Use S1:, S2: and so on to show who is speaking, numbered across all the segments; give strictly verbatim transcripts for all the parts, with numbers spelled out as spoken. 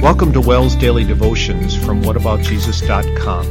S1: Welcome to Wells Daily Devotions from what about jesus dot com.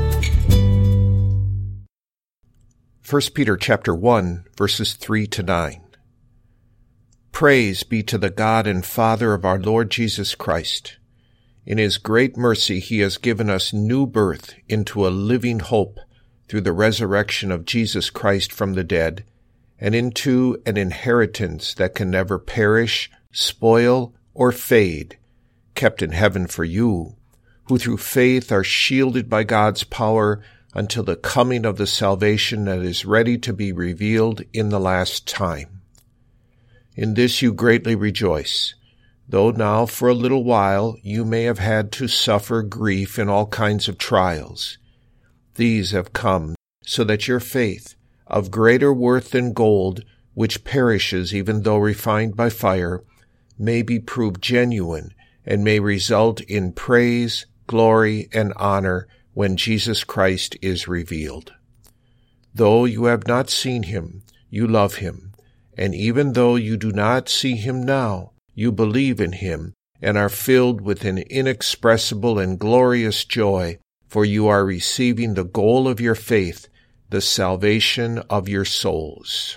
S1: First Peter chapter one, verses three to nine. Praise be to the God and Father of our Lord Jesus Christ. In his great mercy he has given us new birth into a living hope through the resurrection of Jesus Christ from the dead, and into an inheritance that can never perish, spoil, or fade, kept in heaven for you, who through faith are shielded by God's power until the coming of the salvation that is ready to be revealed in the last time. In this you greatly rejoice, though now for a little while you may have had to suffer grief in all kinds of trials. These have come so that your faith, of greater worth than gold, which perishes even though refined by fire, may be proved genuine and may result in praise, glory, and honor when Jesus Christ is revealed. Though you have not seen him, you love him, and even though you do not see him now, you believe in him and are filled with an inexpressible and glorious joy, for you are receiving the goal of your faith, the salvation of your souls.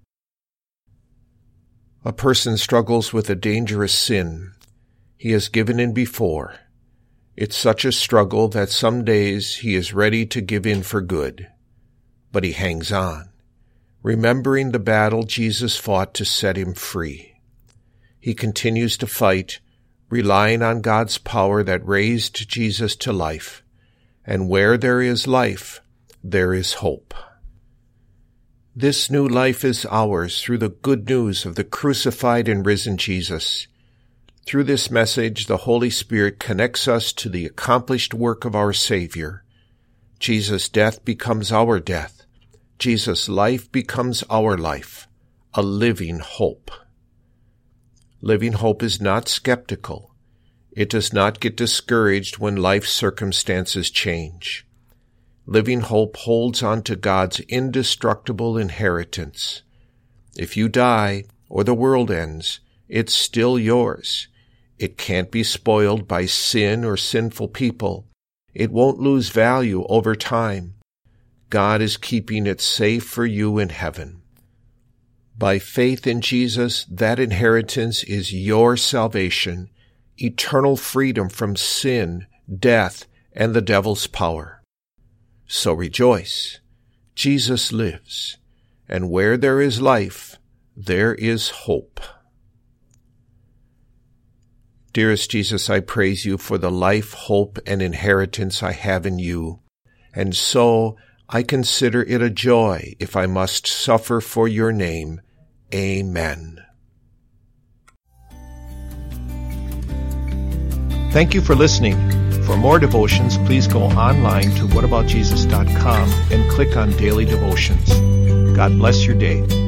S1: A person struggles with a dangerous sin he has given in before. It's such a struggle that some days he is ready to give in for good. But he hangs on, remembering the battle Jesus fought to set him free. He continues to fight, relying on God's power that raised Jesus to life. And where there is life, there is hope. This new life is ours through the good news of the crucified and risen Jesus. Through this message, the Holy Spirit connects us to the accomplished work of our Savior. Jesus' death becomes our death. Jesus' life becomes our life, a living hope. Living hope is not skeptical. It does not get discouraged when life circumstances change. Living hope holds on to God's indestructible inheritance. If you die or the world ends, it's still yours. It can't be spoiled by sin or sinful people. It won't lose value over time. God is keeping it safe for you in heaven. By faith in Jesus, that inheritance is your salvation, eternal freedom from sin, death, and the devil's power. So rejoice. Jesus lives, and where there is life, there is hope. Dearest Jesus, I praise you for the life, hope, and inheritance I have in you, and so I consider it a joy if I must suffer for your name. Amen. Thank you for listening. For more devotions, please go online to what about jesus dot com and click on Daily Devotions. God bless your day.